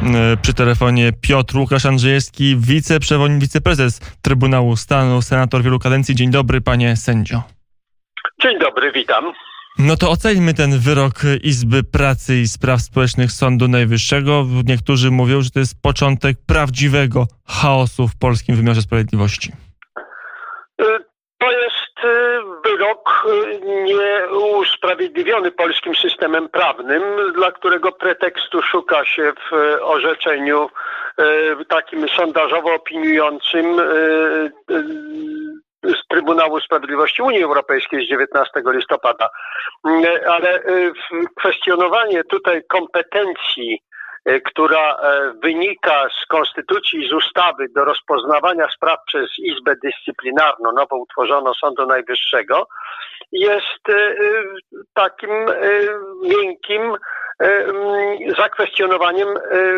Przy telefonie Piotr Łukasz Andrzejewski, wiceprezes Trybunału Stanu, senator wielu kadencji. Dzień dobry, panie sędzio. Dzień dobry, witam. No to oceńmy ten wyrok Izby Pracy i Spraw Społecznych Sądu Najwyższego. Niektórzy mówią, że to jest początek prawdziwego chaosu w polskim wymiarze sprawiedliwości. To jest wyrok nieusprawiedliwiony polskim systemem prawnym, dla którego pretekstu szuka się w orzeczeniu takim sondażowo opiniującym z Trybunału Sprawiedliwości Unii Europejskiej z 19 listopada. Ale kwestionowanie tutaj kompetencji, która wynika z konstytucji i z ustawy do rozpoznawania spraw przez Izbę Dyscyplinarną, nowo utworzoną Sądu Najwyższego, jest takim miękkim zakwestionowaniem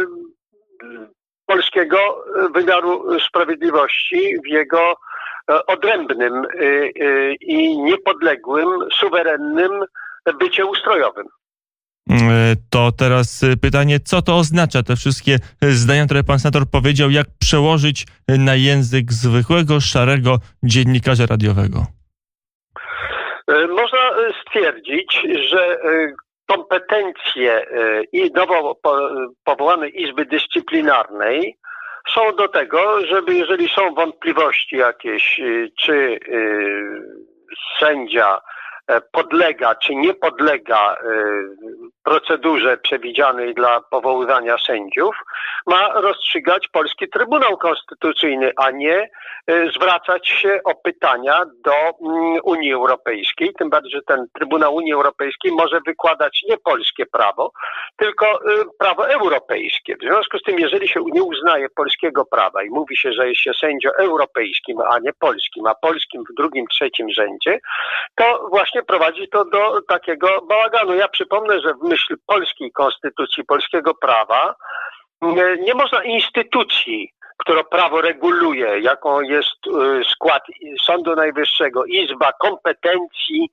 polskiego wymiaru sprawiedliwości w jego odrębnym i niepodległym, suwerennym bycie ustrojowym. To teraz pytanie, co to oznacza, te wszystkie zdania, które pan senator powiedział, jak przełożyć na język zwykłego, szarego dziennikarza radiowego? Można stwierdzić, że kompetencje i nowo powołanej Izby Dyscyplinarnej są do tego, żeby jeżeli są wątpliwości jakieś, czy sędzia podlega, czy nie podlega procedurze przewidzianej dla powoływania sędziów, ma rozstrzygać polski Trybunał Konstytucyjny, a nie zwracać się o pytania do Unii Europejskiej. Tym bardziej, że ten Trybunał Unii Europejskiej może wykładać nie polskie prawo, tylko prawo europejskie. W związku z tym, jeżeli się nie uznaje polskiego prawa i mówi się, że jest się sędzią europejskim, a nie polskim, a polskim w drugim, trzecim rzędzie, to właśnie prowadzi to do takiego bałaganu. Ja przypomnę, że w myśl polskiej konstytucji, polskiego prawa nie można instytucji, która prawo reguluje, jaką jest skład Sądu Najwyższego, Izba kompetencji,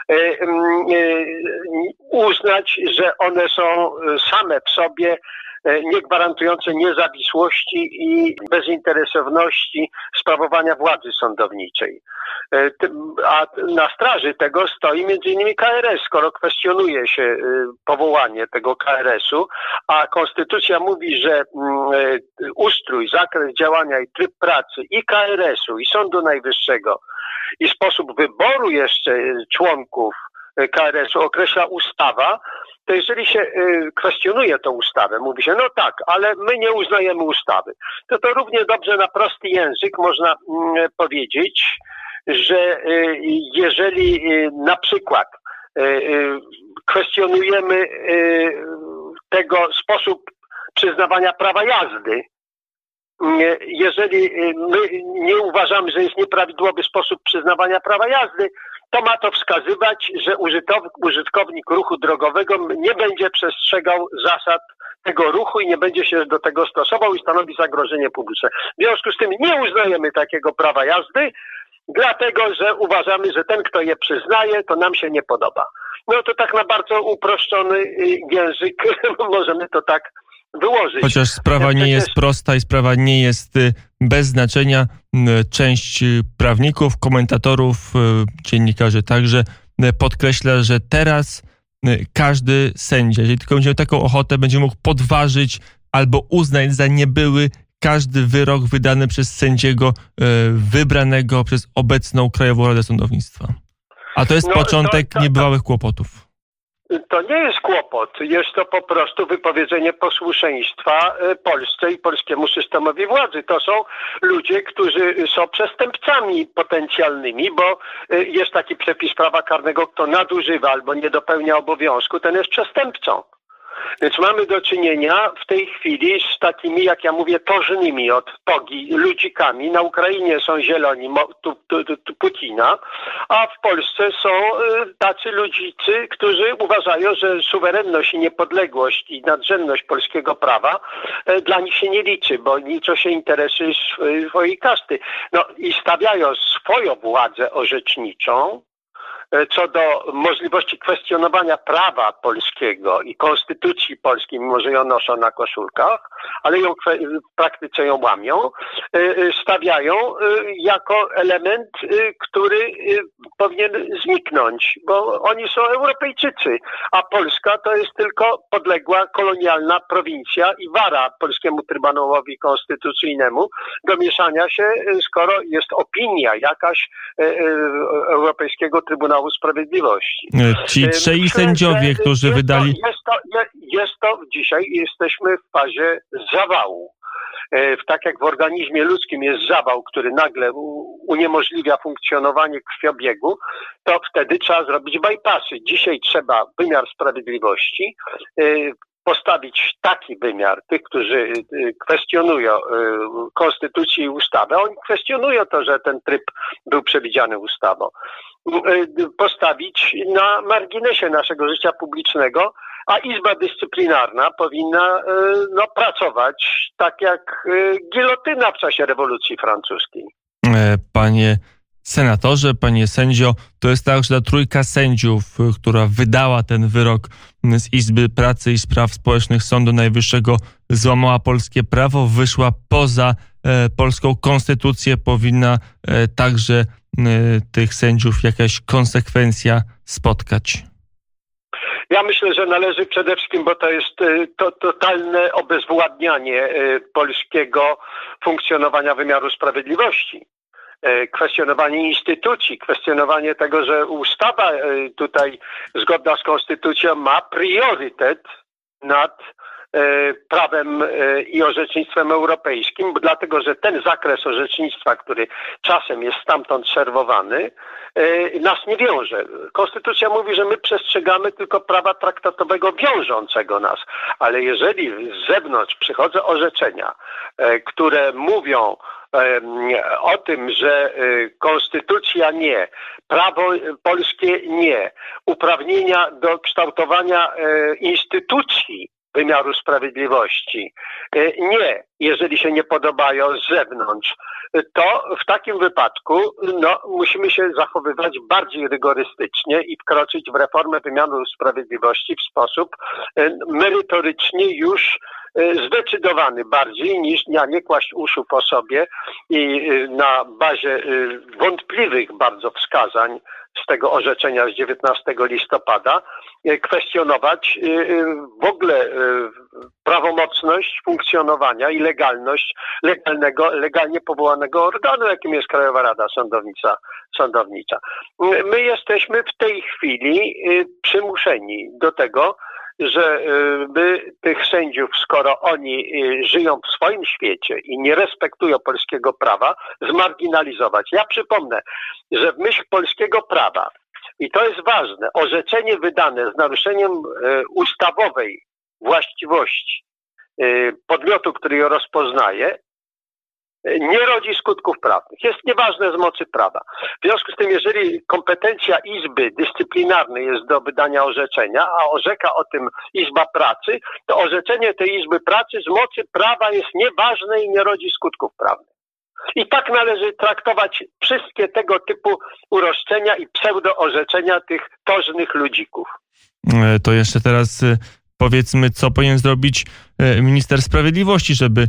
uznać, że one są same w sobie niegwarantujące niezawisłości i bezinteresowności sprawowania władzy sądowniczej. A na straży tego stoi m.in. KRS, skoro kwestionuje się powołanie tego KRS-u, a Konstytucja mówi, że ustrój, zakres działania i tryb pracy i KRS-u, i Sądu Najwyższego, i sposób wyboru jeszcze członków KRS-u określa ustawa, to jeżeli się kwestionuje tę ustawę, mówi się, no tak, ale my nie uznajemy ustawy, to równie dobrze na prosty język można powiedzieć, że jeżeli na przykład kwestionujemy tego sposób przyznawania prawa jazdy, jeżeli my nie uważamy, że jest nieprawidłowy sposób przyznawania prawa jazdy, to ma to wskazywać, że użytkownik ruchu drogowego nie będzie przestrzegał zasad tego ruchu i nie będzie się do tego stosował i stanowi zagrożenie publiczne. W związku z tym nie uznajemy takiego prawa jazdy, dlatego że uważamy, że ten, kto je przyznaje, to nam się nie podoba. No to tak na bardzo uproszczony język możemy to tak wyłożyć. Chociaż sprawa nie jest prosta i sprawa nie jest bez znaczenia. Część prawników, komentatorów, dziennikarzy także podkreśla, że teraz każdy sędzia, jeżeli tylko będzie miał taką ochotę, będzie mógł podważyć albo uznać za niebyły każdy wyrok wydany przez sędziego wybranego przez obecną Krajową Radę Sądownictwa. A to jest początek niebywałych kłopotów. To nie jest kłopot, jest to po prostu wypowiedzenie posłuszeństwa Polsce i polskiemu systemowi władzy. To są ludzie, którzy są przestępcami potencjalnymi, bo jest taki przepis prawa karnego, kto nadużywa albo nie dopełnia obowiązku, ten jest przestępcą. Więc mamy do czynienia w tej chwili z takimi, jak ja mówię, tożnymi od togi ludzikami. Na Ukrainie są zieloni Putina, a w Polsce są tacy ludzicy, którzy uważają, że suwerenność i niepodległość i nadrzędność polskiego prawa dla nich się nie liczy, bo liczą się interesy swojej kasty. No i stawiają swoją władzę orzeczniczą co do możliwości kwestionowania prawa polskiego i konstytucji polskiej, mimo że ją noszą na koszulkach, ale w praktyce ją łamią, stawiają jako element, który powinien zniknąć, bo oni są Europejczycy, a Polska to jest tylko podległa kolonialna prowincja i wara polskiemu Trybunałowi Konstytucyjnemu do mieszania się, skoro jest opinia jakaś Europejskiego Trybunału Sprawiedliwości. Ci trzej sędziowie, którzy wydali... Dzisiaj jesteśmy w fazie zawału. Tak jak w organizmie ludzkim jest zawał, który nagle uniemożliwia funkcjonowanie krwiobiegu, to wtedy trzeba zrobić bypassy. Dzisiaj trzeba wymiar sprawiedliwości postawić taki wymiar tych, którzy kwestionują konstytucję i ustawę. Oni kwestionują to, że ten tryb był przewidziany ustawą. Postawić na marginesie naszego życia publicznego, a Izba Dyscyplinarna powinna pracować tak jak gilotyna w czasie rewolucji francuskiej. Panie senatorze, panie sędzio, to jest także ta trójka sędziów, która wydała ten wyrok z Izby Pracy i Spraw Społecznych Sądu Najwyższego, złamała polskie prawo, wyszła poza polską konstytucję. Powinna także tych sędziów jakaś konsekwencja spotkać. Ja myślę, że należy przede wszystkim, bo to jest totalne obezwładnianie polskiego funkcjonowania wymiaru sprawiedliwości. Kwestionowanie instytucji, kwestionowanie tego, że ustawa tutaj zgodna z konstytucją ma priorytet nad prawem i orzecznictwem europejskim, dlatego że ten zakres orzecznictwa, który czasem jest stamtąd serwowany, nas nie wiąże. Konstytucja mówi, że my przestrzegamy tylko prawa traktatowego wiążącego nas, ale jeżeli z zewnątrz przychodzą orzeczenia, które mówią o tym, że konstytucja nie, prawo polskie nie, uprawnienia do kształtowania instytucji wymiaru sprawiedliwości nie, jeżeli się nie podobają z zewnątrz, to w takim wypadku musimy się zachowywać bardziej rygorystycznie i wkroczyć w reformę wymiaru sprawiedliwości w sposób merytorycznie już zdecydowany bardziej niż nie kłaść uszu po sobie i na bazie wątpliwych bardzo wskazań z tego orzeczenia z 19 listopada kwestionować w ogóle prawomocność funkcjonowania i legalność legalnie powołanego organu, jakim jest Krajowa Rada Sądownicza. My jesteśmy w tej chwili przymuszeni do tego, żeby tych sędziów, skoro oni żyją w swoim świecie i nie respektują polskiego prawa, zmarginalizować. Ja przypomnę, że w myśl polskiego prawa, i to jest ważne, orzeczenie wydane z naruszeniem ustawowej właściwości podmiotu, który ją rozpoznaje, nie rodzi skutków prawnych. Jest nieważne z mocy prawa. W związku z tym, jeżeli kompetencja Izby Dyscyplinarnej jest do wydania orzeczenia, a orzeka o tym Izba Pracy, to orzeczenie tej Izby Pracy z mocy prawa jest nieważne i nie rodzi skutków prawnych. I tak należy traktować wszystkie tego typu uroszczenia i pseudoorzeczenia tych tożnych ludzików. To jeszcze teraz powiedzmy, co powinien zrobić minister sprawiedliwości, żeby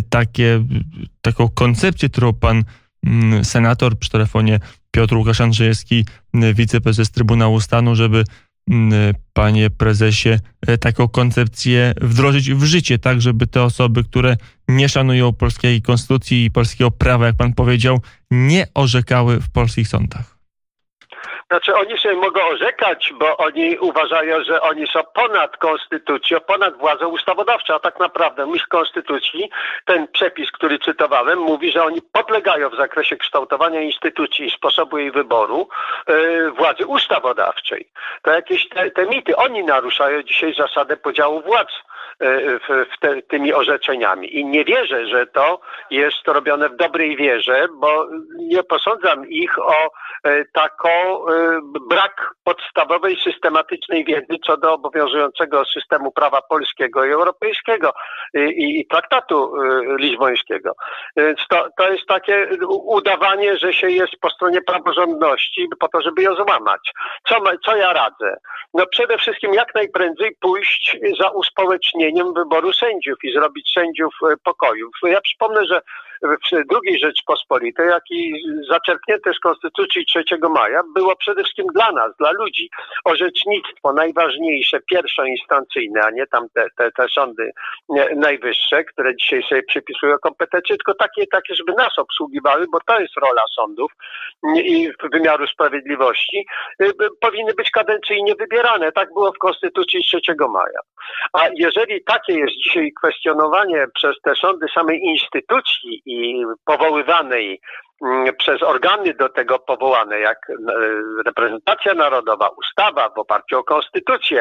taką koncepcję, którą pan senator przy telefonie Piotr Łukasz Andrzejewski, wiceprezes Trybunału Stanu, żeby panie prezesie taką koncepcję wdrożyć w życie, tak żeby te osoby, które nie szanują polskiej konstytucji i polskiego prawa, jak pan powiedział, nie orzekały w polskich sądach. Znaczy oni sobie mogą orzekać, bo oni uważają, że oni są ponad konstytucją, ponad władzą ustawodawczą, a tak naprawdę w myśl konstytucji ten przepis, który cytowałem, mówi, że oni podlegają w zakresie kształtowania instytucji i sposobu jej wyboru władzy ustawodawczej. To jakieś te mity. Oni naruszają dzisiaj zasadę podziału władz tymi orzeczeniami. I nie wierzę, że to jest robione w dobrej wierze, bo nie posądzam ich o taką brak podstawowej, systematycznej wiedzy co do obowiązującego systemu prawa polskiego i europejskiego i traktatu lizbońskiego. Więc to jest takie udawanie, że się jest po stronie praworządności po to, żeby ją złamać. Co ja radzę? No przede wszystkim jak najprędzej pójść za uspołecznieniem wyboru sędziów i zrobić sędziów pokoju. Ja przypomnę, że w II Rzeczpospolitej, jak i zaczerpnięte z Konstytucji 3 maja, było przede wszystkim dla nas, dla ludzi, orzecznictwo najważniejsze, pierwszoinstancyjne, a nie tam te sądy najwyższe, które dzisiaj sobie przypisują kompetencje, tylko takie, żeby nas obsługiwały, bo to jest rola sądów i wymiaru sprawiedliwości, powinny być kadencyjnie wybierane. Tak było w Konstytucji 3 maja. A jeżeli takie jest dzisiaj kwestionowanie przez te sądy samej instytucji i powoływanej przez organy do tego powołane, jak reprezentacja narodowa, ustawa w oparciu o konstytucję,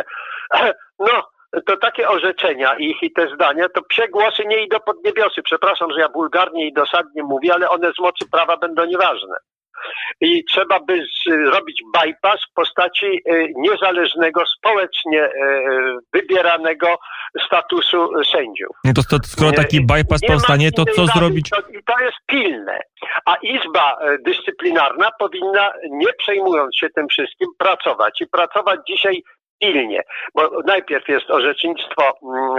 no to takie orzeczenia i te zdania, to psie głosy nie idą pod niebiosy. Przepraszam, że ja wulgarnie i dosadnie mówię, ale one z mocy prawa będą nieważne. I trzeba by zrobić bypass w postaci niezależnego, społecznie wybieranego statusu sędziów. No to skoro taki bypass powstanie, to co zrobić? I to jest pilne. A Izba Dyscyplinarna powinna, nie przejmując się tym wszystkim, pracować. I pracować dzisiaj pilnie, bo najpierw jest orzecznictwo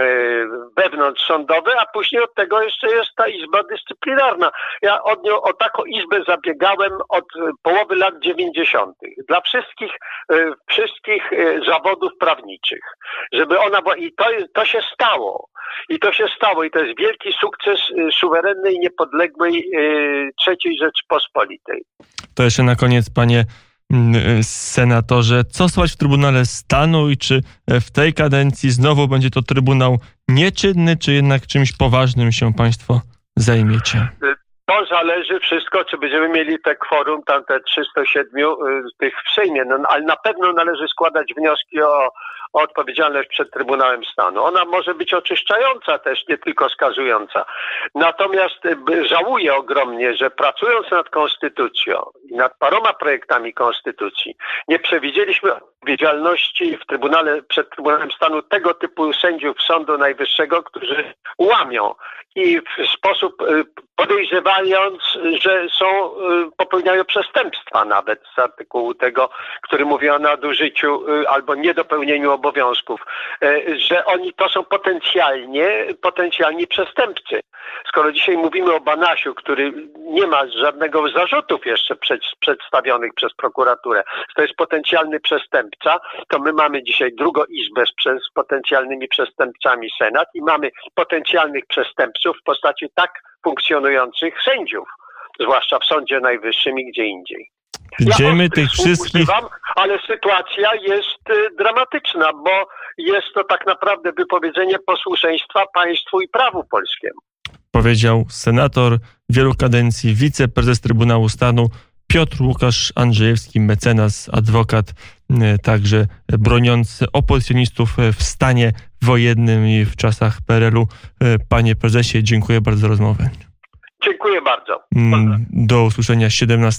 wewnątrzsądowe, a później od tego jeszcze jest ta Izba Dyscyplinarna. Ja o taką izbę zabiegałem od połowy lat 90. dla wszystkich zawodów prawniczych, żeby ona była, i to się stało. I to jest wielki sukces suwerennej, niepodległej III Rzeczypospolitej. To jeszcze na koniec, panie senatorze, co słychać w Trybunale Stanu i czy w tej kadencji znowu będzie to Trybunał nieczynny, czy jednak czymś poważnym się państwo zajmiecie? To zależy wszystko, czy będziemy mieli te kworum, te 307 tych w Sejmie, ale na pewno należy składać wnioski o odpowiedzialność przed Trybunałem Stanu. Ona może być oczyszczająca też, nie tylko skazująca. Natomiast żałuję ogromnie, że pracując nad konstytucją i nad paroma projektami konstytucji, nie przewidzieliśmy odpowiedzialności przed Trybunałem Stanu tego typu sędziów Sądu Najwyższego, którzy łamią i w sposób podejrzewając, że popełniają przestępstwa nawet z artykułu tego, który mówi o nadużyciu albo niedopełnieniu obowiązków, że oni to są potencjalni przestępcy. Skoro dzisiaj mówimy o Banasiu, który nie ma żadnego zarzutów jeszcze przedstawionych przez prokuraturę, to jest potencjalny przestępca, to my mamy dzisiaj drugą izbę z potencjalnymi przestępcami Senat i mamy potencjalnych przestępców w postaci tak funkcjonujących sędziów, zwłaszcza w Sądzie Najwyższym i gdzie indziej. Idziemy tych wszystkich... Ale sytuacja jest dramatyczna, bo jest to tak naprawdę wypowiedzenie posłuszeństwa państwu i prawu polskiemu. Powiedział senator wielu kadencji, wiceprezes Trybunału Stanu Piotr Łukasz Andrzejewski, mecenas, adwokat, także broniący opozycjonistów w stanie wojennym i w czasach PRL-u. Panie prezesie, dziękuję bardzo za rozmowę. Dziękuję bardzo. Do usłyszenia 17.